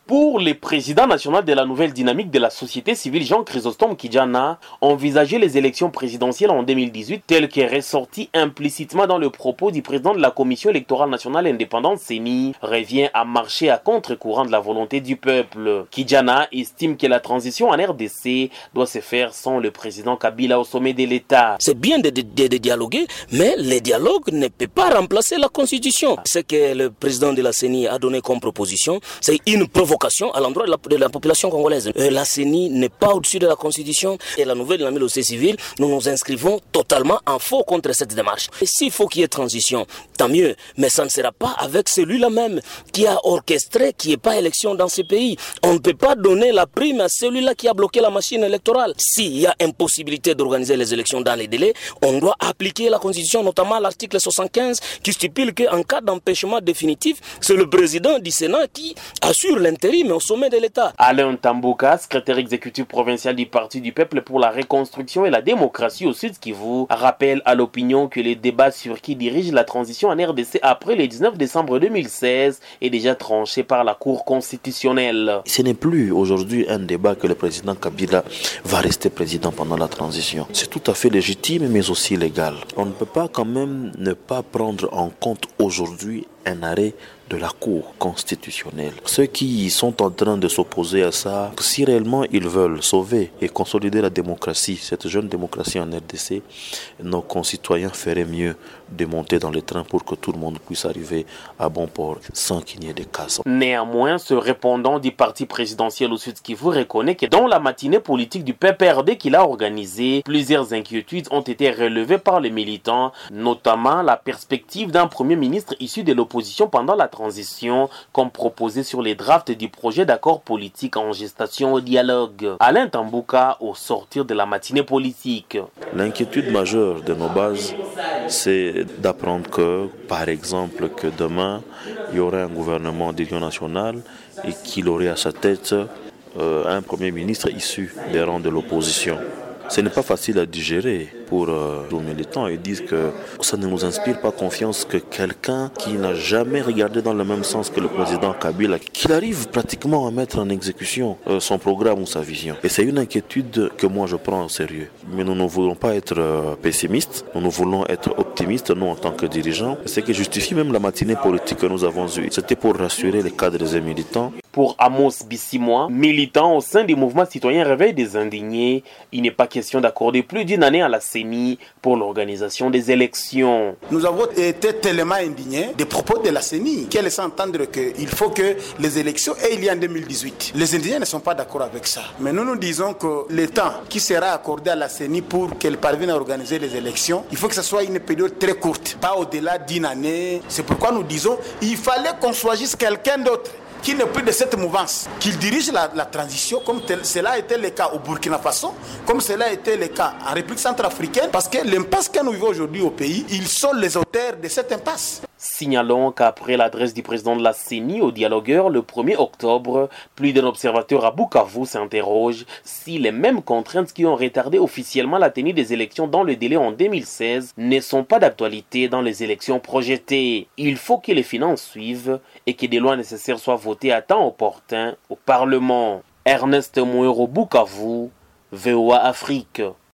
Pour le président national de la nouvelle dynamique de la société civile, Jean Chrysostome Kidjana, envisager les élections présidentielles en 2018 telles qu'est ressorti implicitement dans le propos du président de la Commission électorale nationale indépendante CENI revient à marcher à contre-courant de la volonté du peuple. Kidjana estime que la transition en RDC doit se faire sans le président Kabila au sommet de l'État. C'est bien de dialoguer, mais le dialogue ne peut pas remplacer la Constitution. Ce que le président de la CENI a donné comme proposition, c'est une provocation à l'endroit de la population congolaise. La CENI n'est pas au-dessus de la Constitution et la nouvelle dynamique de la société civile, nous nous inscrivons totalement en faux contre cette démarche. Et s'il faut qu'il y ait transition, tant mieux, mais ça ne sera pas avec celui-là même qui a orchestré qu'il n'y ait pas élection dans ce pays. On ne peut pas donner la prime à celui-là qui a bloqué la machine électorale. S'il y a impossibilité d'organiser les élections dans les délais, on doit appliquer la Constitution, notamment l'article 75 qui stipule qu'en cas d'empêchement définitif, c'est le président du Sénat qui assure l'intérêt mais au sommet de l'État. Alain Tambouka, secrétaire exécutif provincial du Parti du Peuple pour la Reconstruction et la Démocratie au Sud Kivu, rappelle à l'opinion que le débat sur qui dirige la transition en RDC après le 19 décembre 2016 est déjà tranché par la Cour constitutionnelle. Ce n'est plus aujourd'hui un débat que le président Kabila va rester président pendant la transition. C'est tout à fait légitime mais aussi légal. On ne peut pas quand même ne pas prendre en compte aujourd'hui un arrêt de la Cour constitutionnelle. Ceux qui sont en train de s'opposer à ça, si réellement ils veulent sauver et consolider la démocratie, cette jeune démocratie en RDC, nos concitoyens feraient mieux de monter dans le train pour que tout le monde puisse arriver à bon port sans qu'il n'y ait de casse. Néanmoins, ce répondant du parti présidentiel au Sud Kivu reconnaît que dans la matinée politique du PPRD qu'il a organisée, plusieurs inquiétudes ont été relevées par les militants, notamment la perspective d'un premier ministre issu de l'opposition pendant la transition, comme proposé sur les drafts du projet d'accord politique en gestation au dialogue. Alain Tambouka au sortir de la matinée politique. L'inquiétude majeure de nos bases, c'est d'apprendre que, par exemple, que demain, il y aurait un gouvernement d'union nationale et qu'il aurait à sa tête un premier ministre issu des rangs de l'opposition. Ce n'est pas facile à digérer pour nos militants. Ils disent que ça ne nous inspire pas confiance que quelqu'un qui n'a jamais regardé dans le même sens que le président Kabila, qu'il arrive pratiquement à mettre en exécution son programme ou sa vision. Et c'est une inquiétude que moi je prends au sérieux. Mais nous ne voulons pas être pessimistes, nous voulons être optimistes, nous en tant que dirigeants. Ce qui justifie même la matinée politique que nous avons eue. C'était pour rassurer les cadres et militants. Pour Amos Bissimois, militant au sein du mouvement citoyen Réveil des Indignés, il n'est pas question d'accorder plus d'une année à la CENI pour l'organisation des élections. Nous avons été tellement indignés des propos de la CENI qu'elle laisse entendre qu'il faut que les élections aient lieu en 2018. Les Indiens ne sont pas d'accord avec ça. Mais nous disons que le temps qui sera accordé à la CENI pour qu'elle parvienne à organiser les élections, il faut que ce soit une période très courte, pas au-delà d'une année. C'est pourquoi nous disons qu'il fallait qu'on choisisse quelqu'un d'autre qui n'est plus de cette mouvance, qu'il dirige la transition comme cela a été le cas au Burkina Faso, comme cela a été le cas en République centrafricaine, parce que l'impasse que nous vivons aujourd'hui au pays, ils sont les auteurs de cette impasse. Signalons qu'après l'adresse du président de la CENI au dialogueur le 1er octobre, plus d'un observateur à Bukavu s'interroge si les mêmes contraintes qui ont retardé officiellement la tenue des élections dans le délai en 2016 ne sont pas d'actualité dans les élections projetées. Il faut que les finances suivent et que des lois nécessaires soient votées à temps opportun au Parlement. Ernest Mouero, Bukavu, VOA Afrique.